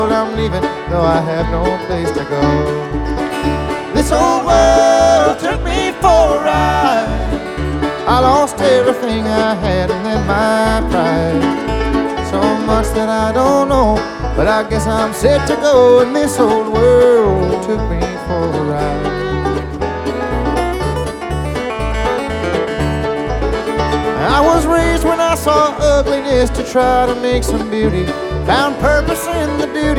I'm leaving, though I have no place to go. This old world took me for a ride. I lost everything I had and then my pride. So much that I don't know, but I guess I'm set to go. And this old world took me for a ride. I was raised when I saw ugliness to try to make some beauty. Found purpose in the duty